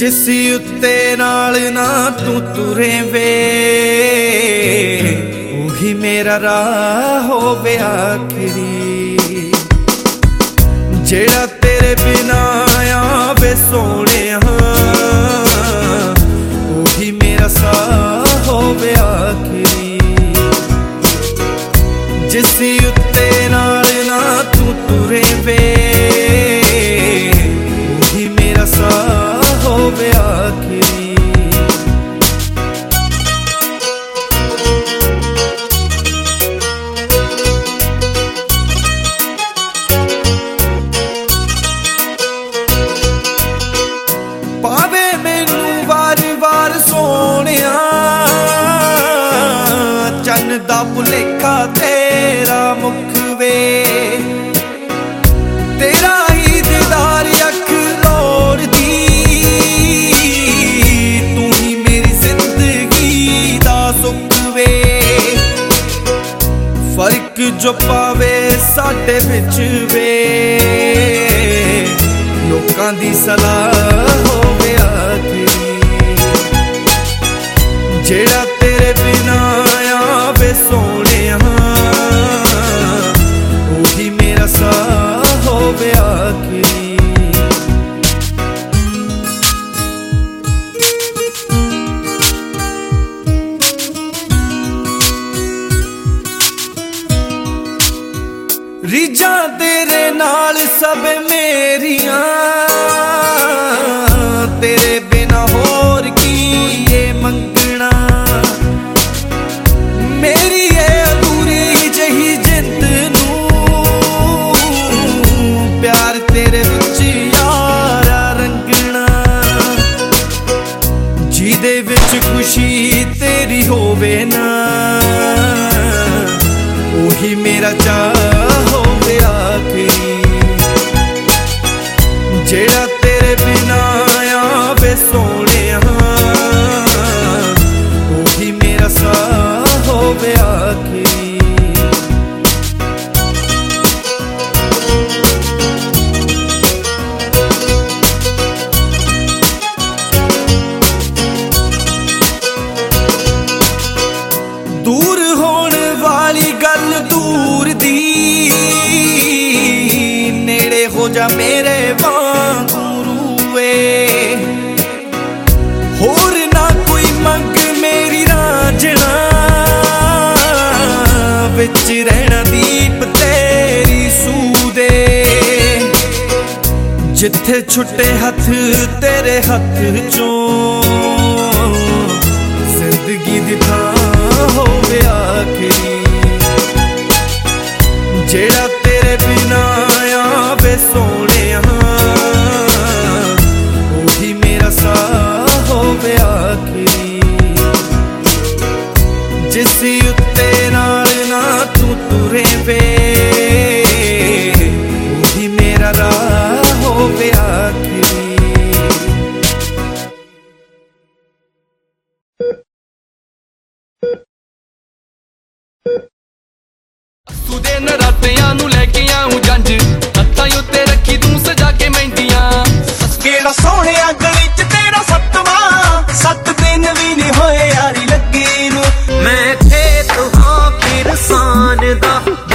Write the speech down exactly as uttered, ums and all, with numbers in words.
जिस उत्ते नाल ना तू तुरे वे उही मेरा राह होवे आखिरी। जेड़ा तेरे बिना आवे सोने उही मेरा साह होवे आखिरी। जिस उत्ते नाल ना तू तुरे वे उही मेरा साह होवे आखिरी। पावे मैनू वार वार सोनिया चन्न दा भुलेखा तेरा मुख वे। तेरा ही दीदार अख लोड़दी तू ही मेरी जिंदगी दा सुख वे। फर्क जो पावे साडे विच वे लोकां दी सलाह होवे आखिरी। जेड़ा तेरे बिना आवे सोनिया उही मेरा साह होवे आखिरी। रीझां तेरे नाल सब मेरियां तेरे बिना होर की ये मंगना। मेरी ये अधूरी जही जिंद नूं प्यार तेरे विच यारा रंगना। जिहदे विच खुशी तेरी होवे ना उही मेरा चाह होवे आखिरी। जेड़ा तेरे बिना आवे सोनिया उही मेरा साह होवे आखिरी। दूर होने वाली गल दूर दी नेड़े हो जा मेरे वांगू वे। होर ना कोई मंग मेरी रांझना विच रहना दीप तेरी सूदे। जिथे छुट्टे हथ तेरे हथ चों जिंदगी दी थां होवे आखिरी। जेड़ा तेरे बिना आवे सोनिया उही मेरा साह होवे आखिरी। जिस उत्ते नाल ना तू तुरे वे उही मेरा राह होवे आखिरी। तुदे नरातियां नू लेके आऊं जंज हत्थां उत्ते रखी तू सजा के मेहंदियां। केड़ा सोहणिया गली च तेरा सतवां सत दिन भी नहीं होए यारी लगी नू। मैं थे तू हाँ फिर सान दा